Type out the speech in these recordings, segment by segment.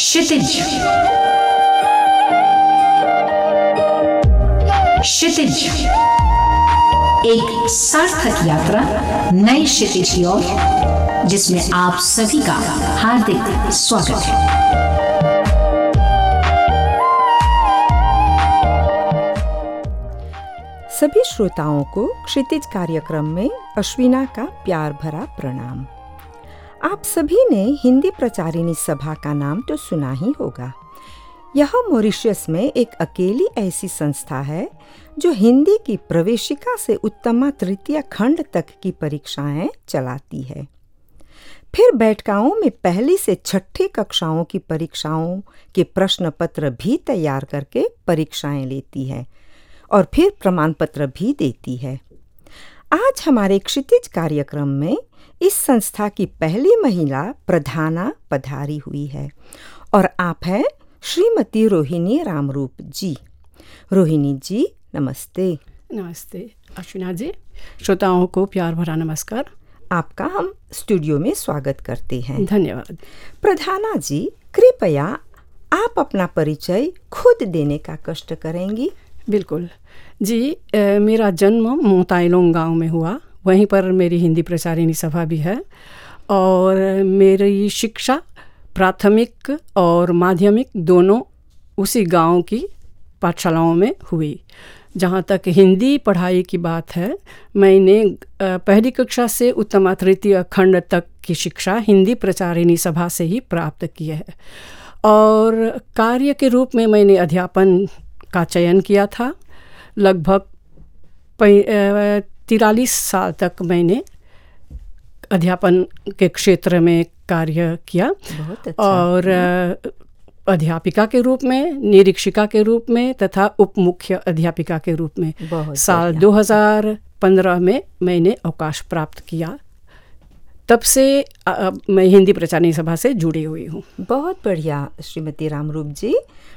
क्षितिज। क्षितिज, एक सार्थक यात्रा नए क्षितिज की ओर, जिसमें आप सभी का हार्दिक स्वागत है। सभी श्रोताओं को क्षितिज कार्यक्रम में अश्विना का प्यार भरा प्रणाम। आप सभी ने हिंदी प्रचारिणी सभा का नाम तो सुना ही होगा। यह मॉरिशस में एक अकेली ऐसी संस्था है जो हिंदी की प्रवेशिका से उत्तमा तृतीय खंड तक की परीक्षाएं चलाती है। फिर बैठकाओं में पहली से छठी कक्षाओं की परीक्षाओं के प्रश्न पत्र भी तैयार करके परीक्षाएं लेती है और फिर प्रमाण पत्र भी देती है। आज हमारे क्षितिज कार्यक्रम में इस संस्था की पहली महिला प्रधाना पधारी हुई है और आप हैं श्रीमती रोहिणी रामरूप जी। रोहिणी जी नमस्ते। नमस्ते अश्विना जी, श्रोताओं को प्यार भरा नमस्कार। आपका हम स्टूडियो में स्वागत करते हैं। धन्यवाद। प्रधाना जी, कृपया आप अपना परिचय खुद देने का कष्ट करेंगी? बिल्कुल जी, मेरा जन्म मोताइलोंग गांव में हुआ। वहीं पर मेरी हिंदी प्रचारिणी सभा भी है और मेरी शिक्षा प्राथमिक और माध्यमिक दोनों उसी गांव की पाठशालाओं में हुई। जहाँ तक हिंदी पढ़ाई की बात है, मैंने पहली कक्षा से उत्तमा तृतीय खंड तक की शिक्षा हिंदी प्रचारिणी सभा से ही प्राप्त की है और कार्य के रूप में मैंने अध्यापन का चयन किया था। लगभग 43 साल तक मैंने अध्यापन के क्षेत्र में कार्य किया। बहुत अच्छा। और अध्यापिका के रूप में, निरीक्षिका के रूप में तथा उप मुख्य अध्यापिका के रूप में साल 2015 में मैंने अवकाश प्राप्त किया। तब से मैं हिंदी प्रचारिणी सभा से जुड़ी हुई हूँ। बहुत बढ़िया श्रीमती रामरूप जी।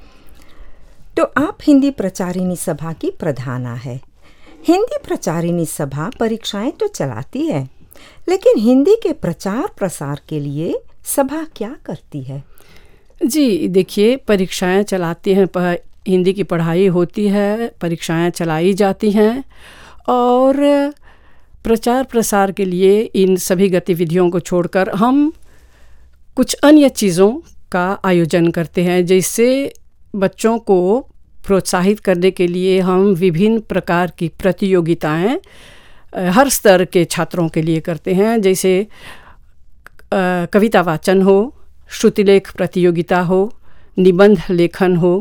तो आप हिंदी प्रचारिणी सभा की प्रधाना है। हिंदी प्रचारिणी सभा परीक्षाएं तो चलाती है, लेकिन हिंदी के प्रचार प्रसार के लिए सभा क्या करती है? जी देखिए, परीक्षाएं चलाती हैं, हिंदी की पढ़ाई होती है, परीक्षाएं चलाई जाती हैं और प्रचार प्रसार के लिए इन सभी गतिविधियों को छोड़कर हम कुछ अन्य चीज़ों का आयोजन करते हैं। जैसे बच्चों को प्रोत्साहित करने के लिए हम विभिन्न प्रकार की प्रतियोगिताएं हर स्तर के छात्रों के लिए करते हैं। जैसे कविता वाचन हो, श्रुतिलेख प्रतियोगिता हो, निबंध लेखन हो,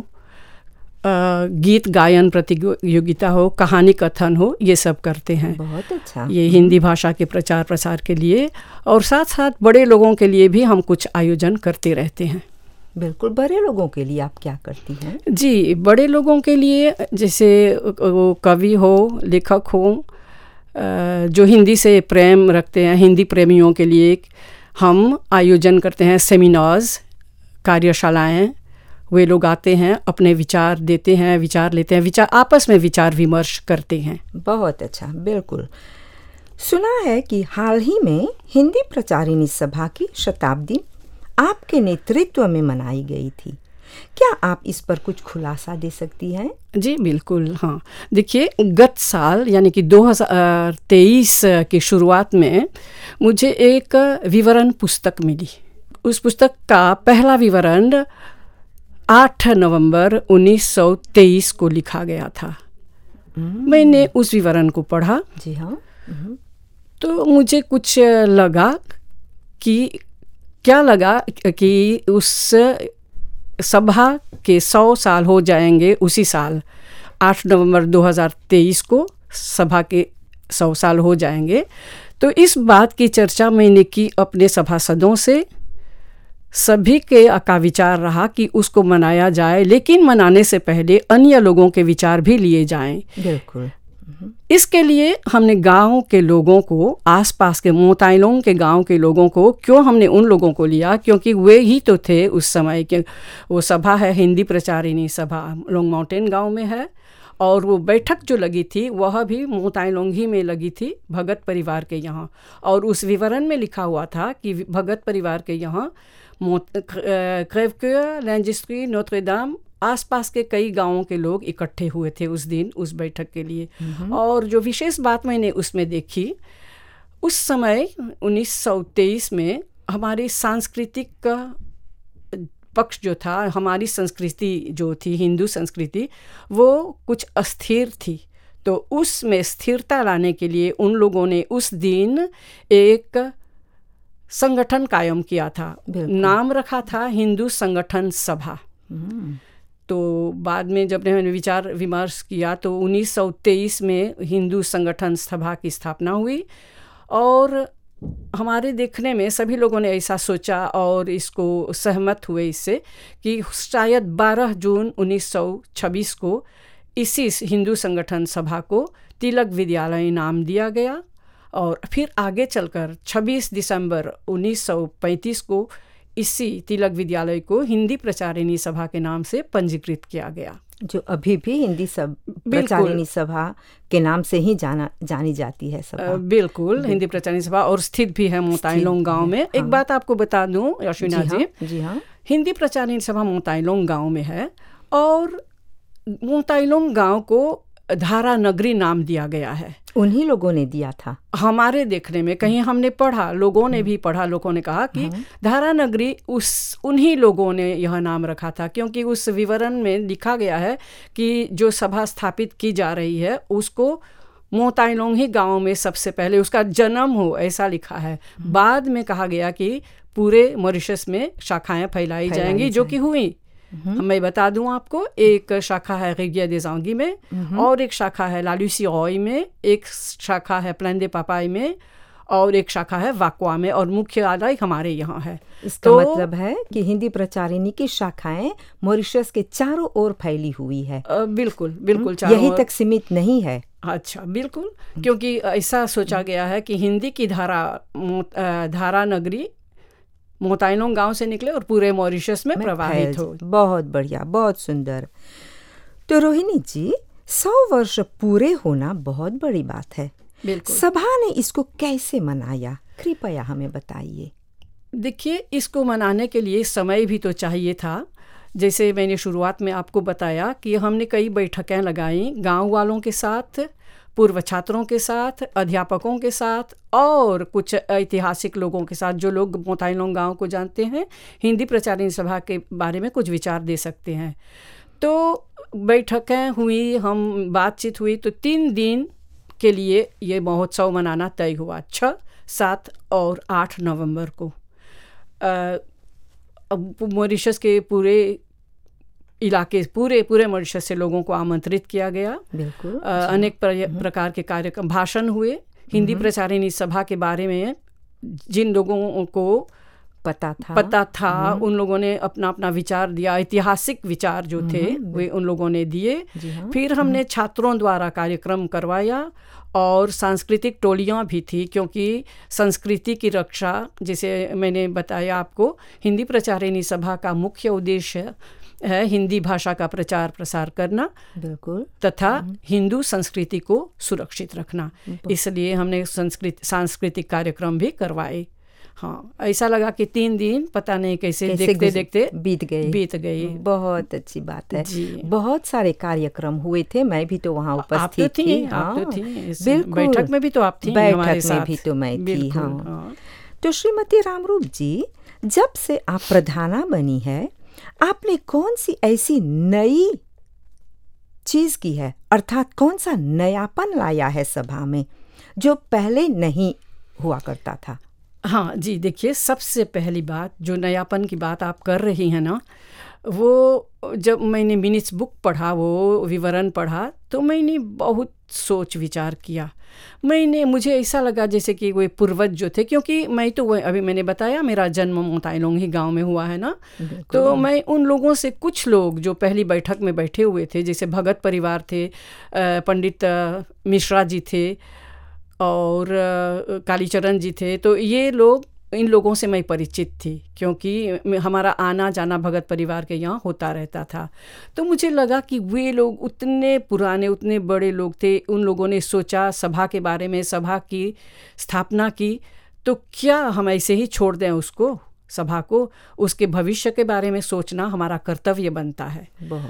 गीत गायन प्रतियोगिता हो, कहानी कथन हो, ये सब करते हैं। बहुत अच्छा। ये हिंदी भाषा के प्रचार प्रसार के लिए और साथ साथ बड़े लोगों के लिए भी हम कुछ आयोजन करते रहते हैं। बिल्कुल, बड़े लोगों के लिए आप क्या करती हैं? जी, बड़े लोगों के लिए जैसे वो कवि हो, लेखक हो, जो हिंदी से प्रेम रखते हैं, हिंदी प्रेमियों के लिए हम आयोजन करते हैं सेमिनार्स, कार्यशालाएं। वे लोग आते हैं, अपने विचार देते हैं, विचार लेते हैं, आपस में विचार विमर्श करते हैं। बहुत अच्छा। बिल्कुल, सुना है कि हाल ही में हिंदी प्रचारिणी सभा की शताब्दी आपके नेतृत्व में मनाई गई थी। क्या आप इस पर कुछ खुलासा दे सकती हैं? जी बिल्कुल, हाँ। देखिए, गत साल यानी कि 2023 की शुरुआत में मुझे एक विवरण पुस्तक मिली। उस पुस्तक का पहला विवरण 8 नवंबर 1923 को लिखा गया था। मैंने उस विवरण को पढ़ा। जी हाँ। तो मुझे कुछ लगा कि उस सभा के 100 साल हो जाएंगे उसी साल। 8 नवंबर 2023 को सभा के 100 साल हो जाएंगे। तो इस बात की चर्चा मैंने की अपने सभासदों से। सभी का विचार रहा कि उसको मनाया जाए, लेकिन मनाने से पहले अन्य लोगों के विचार भी लिए जाएं। बिल्कुल। इसके लिए हमने गांव के लोगों को, आसपास के मोताइलोंग के गांव के लोगों को, क्यों हमने उन लोगों को लिया? क्योंकि वे ही तो थे उस समय के। वो सभा है हिंदी प्रचारिणी सभा, लॉन्ग माउंटेन गांव में है और वो बैठक जो लगी थी वह भी मोताइलोंगी में लगी थी भगत परिवार के यहाँ। और उस विवरण में लिखा हुआ था कि भगत परिवार के यहाँ क्रेवक्योर, लैंजिस्ट्री, नोत्रे-दाम, आसपास के कई गांवों के लोग इकट्ठे हुए थे उस दिन उस बैठक के लिए। और जो विशेष बात मैंने उसमें देखी, उस समय 1923 में हमारी सांस्कृतिक पक्ष जो था, हमारी संस्कृति जो थी, हिंदू संस्कृति, वो कुछ अस्थिर थी। तो उसमें स्थिरता लाने के लिए उन लोगों ने उस दिन एक संगठन कायम किया था। नाम रखा था हिंदू संगठन सभा। तो बाद में जब मैंने विचार विमर्श किया तो 1923 में हिंदू संगठन सभा की स्थापना हुई। और हमारे देखने में सभी लोगों ने ऐसा सोचा और इसको सहमत हुए इससे कि शायद 12 जून 1926 को इसी हिंदू संगठन सभा को तिलक विद्यालय नाम दिया गया। और फिर आगे चलकर 26 दिसंबर 1935 को इसी तिलक विद्यालय को हिंदी प्रचारिणी सभा के नाम से पंजीकृत किया गया, जो अभी भी हिंदी प्रचारिणी सभा के नाम से ही जानी जाती है सभा। बिल्कुल, हिंदी प्रचारिणी सभा, और स्थित भी है मोताइलोंग गांव में। एक बात आपको बता दूं अश्विना जी, हिंदी प्रचारिणी सभा मोताइलोंग गांव में है। और मोताइलोंग गांव को धारा नगरी नाम दिया गया है। उन्हीं लोगों ने दिया था हमारे देखने में। कहीं हमने पढ़ा, लोगों ने भी पढ़ा, लोगों ने कहा कि धारा नगरी उन्हीं लोगों ने यह नाम रखा था, क्योंकि उस विवरण में लिखा गया है कि जो सभा स्थापित की जा रही है उसको मोताइलोंग ही गाँव में सबसे पहले उसका जन्म हो, ऐसा लिखा है। बाद में कहा गया कि पूरे मॉरिशस में शाखाएं फैलाई जाएंगी, जो कि हुई। मैं बता दूं आपको, एक शाखा है रिविère des Anguilles में, और एक शाखा है लालूसी-रॉय में, एक शाखा है प्लेन दे पापाई में, और एक शाखा है वाकवा में, और मुख्यालय हमारे यहाँ है। इसका मतलब है कि हिंदी प्रचारिणी की शाखाएं मॉरिशस के चारों ओर फैली हुई है। बिल्कुल बिल्कुल, यही तक सीमित नहीं है। अच्छा, बिल्कुल, क्योंकि ऐसा सोचा गया है कि हिंदी की धारा नगरी मोताइलोंग गांव से निकले और पूरे मॉरिशस में प्रवाहित हो। बहुत बढ़िया, बहुत सुंदर। तो रोहिणी जी, 100 वर्ष पूरे होना बहुत बड़ी बात है। बिल्कुल। सभा ने इसको कैसे मनाया, कृपया हमें बताइए। देखिए, इसको मनाने के लिए समय भी तो चाहिए था। जैसे मैंने शुरुआत में आपको बताया कि हमने कई बैठकें लगाई गांव वालों के साथ, पूर्व छात्रों के साथ, अध्यापकों के साथ, और कुछ ऐतिहासिक लोगों के साथ, जो लोग मोताइलोंग गांव को जानते हैं, हिंदी प्रचारिणी सभा के बारे में कुछ विचार दे सकते हैं। तो बैठकें हुई, हम बातचीत हुई, तो 3 दिन के लिए ये महोत्सव मनाना तय हुआ, 6, 7 और 8 नवंबर को। मॉरिशस के पूरे इलाके, पूरे मॉरिशस से लोगों को आमंत्रित किया गया। बिल्कुल। अनेक प्रकार के कार्यक्रम, भाषण हुए। हिंदी प्रचारिणी सभा के बारे में जिन लोगों को पता था उन लोगों ने अपना अपना विचार दिया, ऐतिहासिक विचार जो थे वे उन लोगों ने दिए। फिर हमने छात्रों द्वारा कार्यक्रम करवाया, और सांस्कृतिक टोलियाँ भी थी, क्योंकि संस्कृति की रक्षा, जैसे मैंने बताया आपको, हिंदी प्रचारिणी सभा का मुख्य उद्देश्य है हिंदी भाषा का प्रचार प्रसार करना, बिल्कुल, तथा हिंदू संस्कृति को सुरक्षित रखना। इसलिए हमने सांस्कृतिक कार्यक्रम भी करवाए। हाँ, ऐसा लगा कि 3 दिन पता नहीं कैसे देखते देखते बीत गए। बहुत अच्छी बात है। बहुत सारे कार्यक्रम हुए थे, मैं भी तो वहाँ उपस्थित थी। आप तो थी। बिल्कुल, बैठक में भी तो आप थी, बैठक में भी तो मैं थी। हाँ। तो श्रीमती रामरूप जी, जब से आप प्रधाना बनी है, आपने कौन सी ऐसी नई चीज की है, अर्थात कौन सा नयापन लाया है सभा में, जो पहले नहीं हुआ करता था? हाँ जी, देखिए, सबसे पहली बात, जो नयापन की बात आप कर रही हैं ना, वो जब मैंने मिनट्स बुक पढ़ा, वो विवरण पढ़ा, तो मैंने बहुत सोच विचार किया। मुझे ऐसा लगा जैसे कि वो पूर्वज जो थे, क्योंकि मैं तो अभी मैंने बताया मेरा जन्म मोताइलोंग ही गांव में हुआ है ना, तो मैं उन लोगों से, कुछ लोग जो पहली बैठक में बैठे हुए थे, जैसे भगत परिवार थे, पंडित मिश्रा जी थे, और कालीचरण जी थे, तो ये लोग इन लोगों से मैं परिचित थी, क्योंकि हमारा आना जाना भगत परिवार के यहाँ होता रहता था। तो मुझे लगा कि वे लोग उतने पुराने, उतने बड़े लोग थे, उन लोगों ने सोचा सभा के बारे में, सभा की स्थापना की, तो क्या हम ऐसे ही छोड़ दें उसको, सभा को? उसके भविष्य के बारे में सोचना हमारा कर्तव्य बनता है।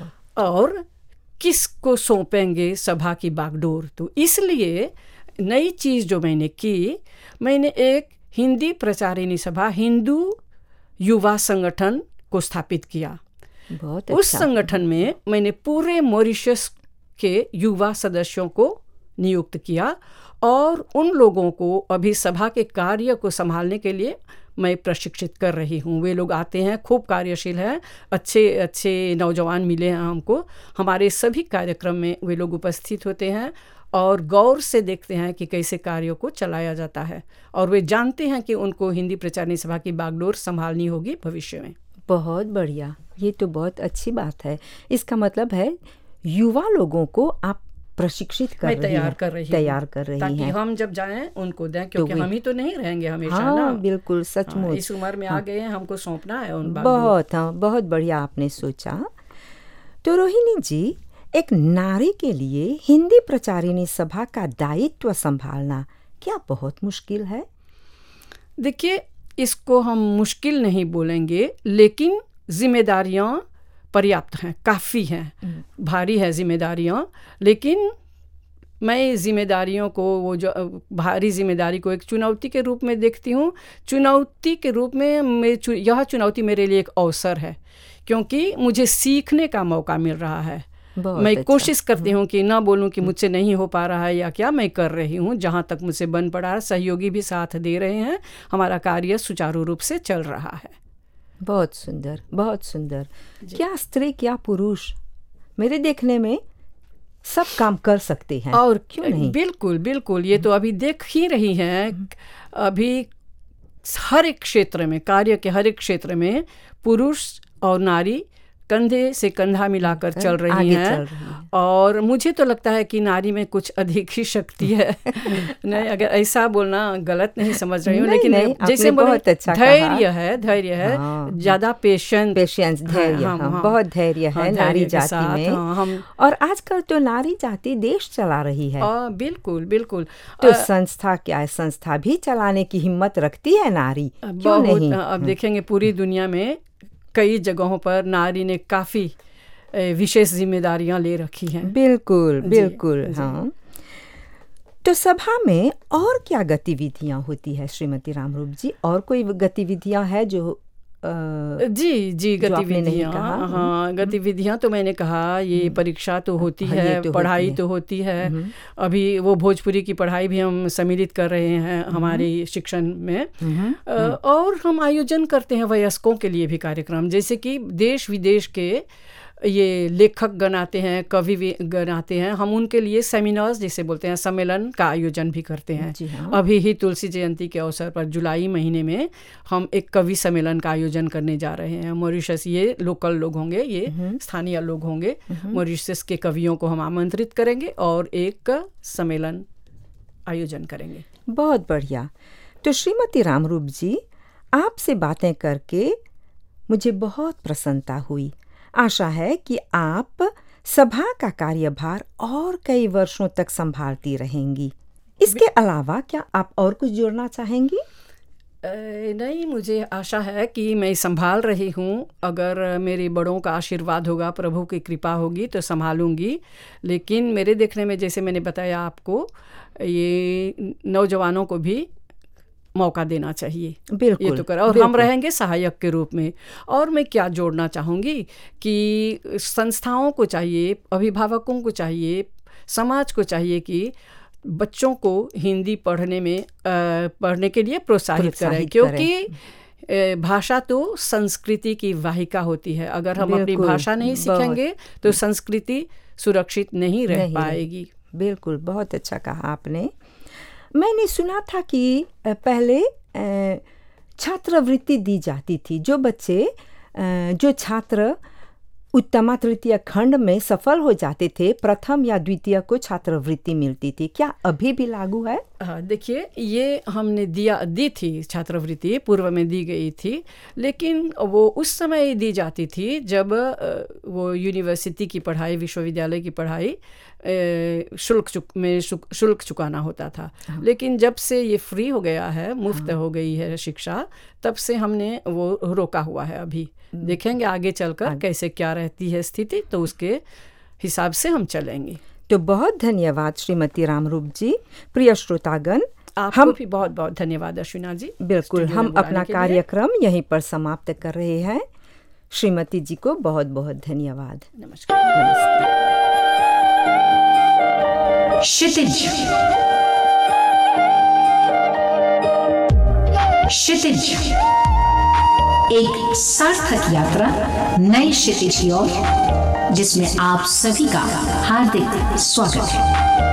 और किसको सौंपेंगे सभा की बागडोर? तो इसलिए नई चीज़ जो मैंने की, मैंने एक हिंदी प्रचारिणी सभा, हिंदू युवा संगठन को स्थापित किया। बहुत उस अच्छा। संगठन में मैंने पूरे मॉरिशस के युवा सदस्यों को नियुक्त किया और उन लोगों को अभी सभा के कार्य को संभालने के लिए मैं प्रशिक्षित कर रही हूँ। वे लोग आते हैं, खूब कार्यशील हैं, अच्छे अच्छे नौजवान मिले हैं हमको। हमारे सभी कार्यक्रम में वे लोग उपस्थित होते हैं और गौर से देखते हैं कि कैसे कार्यों को चलाया जाता है, और वे जानते हैं कि उनको हिंदी प्रचारिणी सभा की बागडोर संभालनी होगी भविष्य में। बहुत बढ़िया, ये तो बहुत अच्छी बात है। इसका मतलब है युवा लोगों को आप प्रशिक्षित कर रही हैं, तैयार कर रही ताकि हैं, हम जब जाएं उनको दें, क्योंकि हम ही तो नहीं रहेंगे हमेशा। हाँ, ना बिल्कुल, सचमुच। इस उम्र में आ गए हैं, हमको सौंपना है उन बागडोर। बहुत, हाँ, बहुत बढ़िया आपने सोचा। तो रोहिणी जी, एक नारी के लिए हिंदी प्रचारिणी सभा का दायित्व संभालना क्या बहुत मुश्किल है? देखिए, इसको हम मुश्किल नहीं बोलेंगे, लेकिन जिम्मेदारियां पर्याप्त हैं, काफ़ी हैं, भारी है जिम्मेदारियां। लेकिन मैं जिम्मेदारियों को, वो जो भारी जिम्मेदारी को एक चुनौती के रूप में देखती हूँ। चुनौती के रूप में यह चुनौती मेरे लिए एक अवसर है, क्योंकि मुझे सीखने का मौका मिल रहा है। मैं कोशिश करती हूँ कि ना बोलूँ कि मुझसे नहीं हो पा रहा है या क्या, मैं कर रही हूँ जहाँ तक मुझसे बन पड़ा है। सहयोगी भी साथ दे रहे हैं, हमारा कार्य सुचारू रूप से चल रहा है। बहुत सुंदर, बहुत सुंदर। क्या स्त्री क्या पुरुष, मेरे देखने में सब काम कर सकते हैं, और क्यों नहीं? बिल्कुल बिल्कुल, ये तो अभी देख ही रही हैं। अभी हर एक क्षेत्र में, कार्य के हर एक क्षेत्र में पुरुष और नारी कंधे से कंधा मिलाकर चल रही हैं। और मुझे तो लगता है कि नारी में कुछ अधिक ही शक्ति है। नहीं, अगर ऐसा बोलना गलत नहीं समझ रही हूँ, लेकिन जैसे बहुत अच्छा धैर्य है, ज़्यादा पेशेंस, धैर्य, बहुत धैर्य है नारी जाति में। और आजकल तो नारी जाति देश चला रही है। बिल्कुल बिल्कुल। तो संस्था क्या है, संस्था भी चलाने की हिम्मत रखती है नारी, क्यों नहीं? अब देखेंगे पूरी दुनिया में कई जगहों पर नारी ने काफ़ी विशेष जिम्मेदारियां ले रखी हैं। बिल्कुल बिल्कुल, हाँ। तो सभा में और क्या गतिविधियां होती है श्रीमती रामरूप जी? और कोई गतिविधियां हैं जो जी गतिविधियाँ, हाँ, गतिविधियाँ तो मैंने कहा, ये परीक्षा तो होती है, तो पढ़ाई तो होती है। अभी वो भोजपुरी की पढ़ाई भी हम सम्मिलित कर रहे हैं हमारे शिक्षण में। और हम आयोजन करते हैं वयस्कों के लिए भी कार्यक्रम, जैसे कि देश विदेश के ये लेखक गण आते हैं, कवि गण आते हैं, हम उनके लिए सेमिनार्स जिसे बोलते हैं, सम्मेलन का आयोजन भी करते हैं। हाँ। अभी ही तुलसी जयंती के अवसर पर जुलाई महीने में हम एक कवि सम्मेलन का आयोजन करने जा रहे हैं मॉरिशस। ये लोकल लोग होंगे, ये स्थानीय लोग होंगे, मॉरिशस के कवियों को हम आमंत्रित करेंगे और एक सम्मेलन आयोजन करेंगे। बहुत बढ़िया। तो श्रीमती रामरूप जी, आपसे बातें करके मुझे बहुत प्रसन्नता हुई। आशा है कि आप सभा का कार्यभार और कई वर्षों तक संभालती रहेंगी। इसके अलावा क्या आप और कुछ जोड़ना चाहेंगी? नहीं, मुझे आशा है कि मैं संभाल रही हूँ। अगर मेरे बड़ों का आशीर्वाद होगा, प्रभु की कृपा होगी तो संभालूंगी। लेकिन मेरे देखने में, जैसे मैंने बताया आपको, ये नौजवानों को भी मौका देना चाहिए। बिल्कुल, ये तो करा, और हम रहेंगे सहायक के रूप में। और मैं क्या जोड़ना चाहूँगी कि संस्थाओं को चाहिए, अभिभावकों को चाहिए, समाज को चाहिए कि बच्चों को हिंदी पढ़ने के लिए प्रोत्साहित करें, क्योंकि भाषा तो संस्कृति की वाहिका होती है। अगर हम अपनी भाषा नहीं सीखेंगे तो संस्कृति सुरक्षित नहीं रह पाएगी। बिल्कुल, बहुत अच्छा कहा आपने। मैंने सुना था कि पहले छात्रवृत्ति दी जाती थी। जो छात्र उत्तम तृतीय खंड में सफल हो जाते थे, प्रथम या द्वितीय को छात्रवृत्ति मिलती थी। क्या अभी भी लागू है? हाँ, देखिए ये हमने दी थी छात्रवृत्ति, पूर्व में दी गई थी, लेकिन वो उस समय दी जाती थी जब वो यूनिवर्सिटी की पढ़ाई, विश्वविद्यालय की पढ़ाई शुल्क चुकाना होता था। लेकिन जब से ये फ्री हो गया है, मुफ्त हो गई है शिक्षा, तब से हमने वो रोका हुआ है। अभी देखेंगे आगे चलकर कैसे क्या रहती है स्थिति, तो उसके हिसाब से हम चलेंगे। तो बहुत धन्यवाद श्रीमती रामरूप जी। प्रिय श्रोतागण, आपको भी बहुत बहुत धन्यवाद अश्विना जी। बिल्कुल, हम अपना कार्यक्रम यहीं पर समाप्त कर रहे हैं। श्रीमती जी को बहुत बहुत धन्यवाद। नमस्कार। क्षितिज एक सार्थक यात्रा नई क्षितिज की ओर, जिसमें आप सभी का हार्दिक स्वागत है।